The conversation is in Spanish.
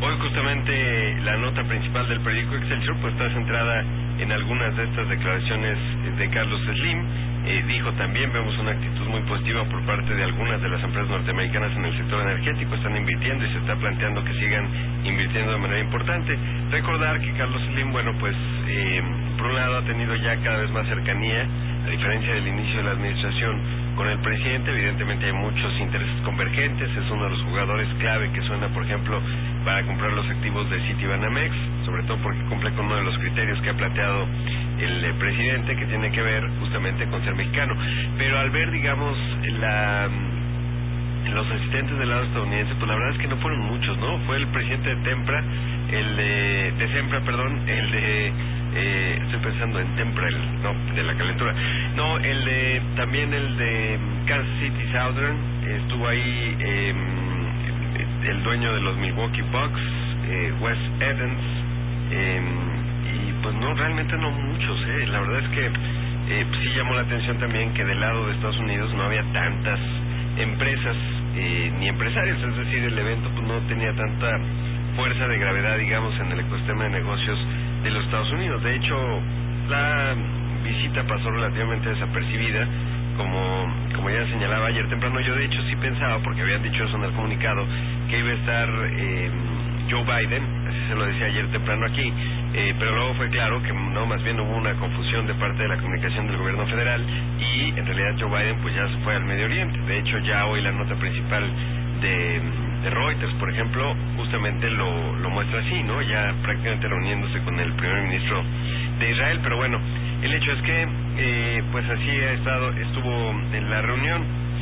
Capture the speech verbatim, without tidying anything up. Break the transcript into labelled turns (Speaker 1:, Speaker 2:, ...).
Speaker 1: Hoy justamente la nota principal del periódico Excelsior pues está centrada en algunas de estas declaraciones de Carlos Slim. Eh, dijo también, vemos una actitud muy positiva por parte de algunas de las empresas norteamericanas en el sector energético, están invirtiendo y se está planteando que sigan invirtiendo de manera importante. Recordar que Carlos Slim, bueno, pues eh, por un lado ha tenido ya cada vez más cercanía, a diferencia del inicio de la administración con el presidente. Evidentemente hay muchos intereses convergentes, es uno de los jugadores clave que suena, por ejemplo, para comprar los activos de Citibanamex, sobre todo porque cumple con uno de los criterios que ha planteado el eh, presidente, que tiene que ver justamente con ser mexicano. Pero al ver, digamos, la los asistentes del lado estadounidense, pues la verdad es que no fueron muchos, ¿no? Fue el presidente de Tempra, el de, de Sempra, perdón, el de, eh, estoy pensando en Tempra, el, no, de la calentura, no, el de, también el de Kansas City Southern, estuvo ahí eh, el dueño de los Milwaukee Bucks, eh, Wes Edens, eh, y pues no, realmente no muchos, eh, la verdad es que eh, sí llamó la atención también que del lado de Estados Unidos no había tantas empresas eh, ni empresarios, es decir, el evento pues no tenía tanta fuerza de gravedad, digamos, en el ecosistema de negocios de los Estados Unidos. De hecho, la visita pasó relativamente desapercibida, como como ya señalaba ayer temprano. Yo de hecho sí pensaba, porque habían dicho eso en el comunicado, que iba a estar eh, Joe Biden, así se lo decía ayer temprano aquí, eh, pero luego fue claro que no, más bien hubo una confusión de parte de la comunicación del gobierno federal y en realidad Joe Biden pues ya se fue al Medio Oriente. De hecho ya hoy la nota principal de, de Reuters, por ejemplo, justamente lo, lo muestra así, ¿no? Ya prácticamente reuniéndose con el primer ministro de Israel. Pero bueno, el hecho es que eh, pues así ha estado, estuvo en la reunión.